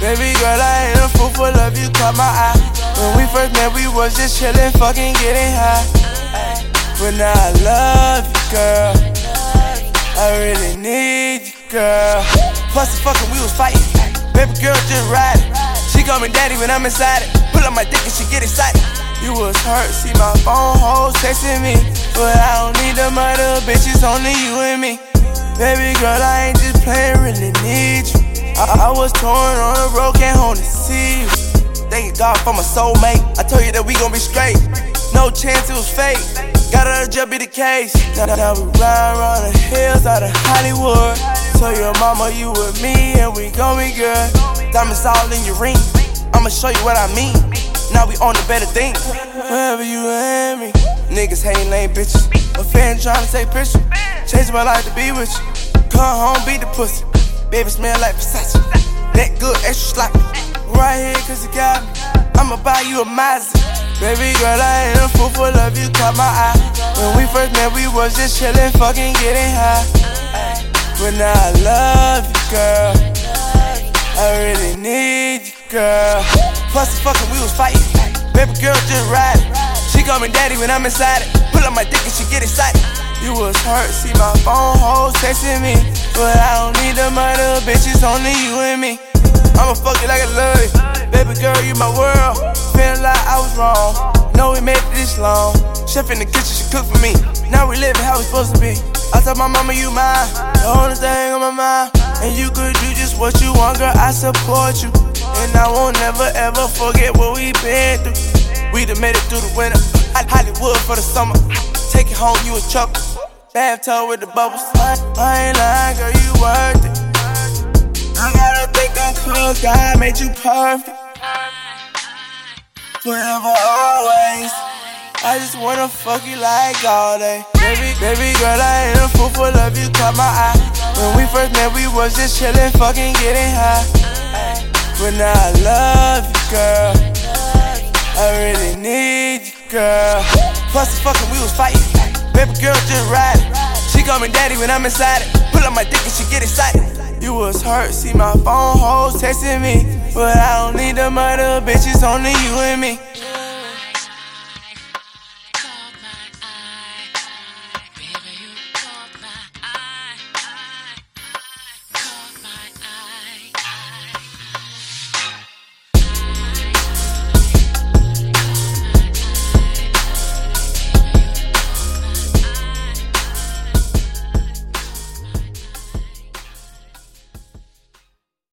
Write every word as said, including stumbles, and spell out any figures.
Baby girl, I ain't a fool for love, you caught my eye. When we first met, we was just chillin', fucking getting high. But now I love you, girl. I really need you, girl. Plus the fucking, we was fighting. Baby girl, just ride it. She call me daddy when I'm inside it. Pull up my dick and she get excited. You was hurt, see my phone hoes texting me. But I don't need them other bitches, only you and me. Baby girl, I ain't just playing, really need you. I, I was torn on the road, can't hold to see you. Thank God for my soulmate. I told you that we gon' be straight. No chance it was fake. Gotta just be the case. Now, now we ride around the hills out of Hollywood. Tell your mama you with me and we gon' be good. Diamonds all in your ring. I'ma show you what I mean. Now we on the better things. Wherever you and me. Niggas hating lame bitches. A fan tryna take pictures. Change my life to be with you. Come home, beat the pussy. Baby smell like Versace. That good, extra sloppy. Right here cause you got me. I'ma buy you a Mazda. Baby girl, I ain't a fool for love, you caught my eye. When we first met, we was just chillin', fucking getting high. But now I love you, girl. I really need you, girl. Plus the fucking, we was fighting. Baby girl, just ride it. She call me daddy when I'm inside it. Pull up my dick and she get excited. You was hurt, see my phone hoes texting me. But I don't need them other bitches, only you and me. I'ma fuck you like I love you. Baby girl, you my world. Feeling like I was wrong. Know we made it this long. Chef in the kitchen, she cook for me. Now we living how we supposed to be. I told my mama you mine. The only thing on my mind. And you could do just what you want, girl, I support you. And I won't never ever forget what we been through. We done made it through the winter. Hollywood for the summer. Take it home, you in trouble. Bathtub with the bubbles. I, I ain't lying, girl, you worth it. I gotta think I'm cool, God made you perfect. Forever, always. I just wanna fuck you like all day. Baby, baby girl, I ain't a fool for love, you caught my eye. When we first met, we was just chillin', fucking getting high. But now I love you, girl. I really need you, girl. Plus the fucking, we was fighting. Baby girl, just ride it. She call me daddy when I'm inside it. Pull up my dick and she get excited. You was hurt, see my phone hoes texting me. But I don't need them other bitches, only you and me.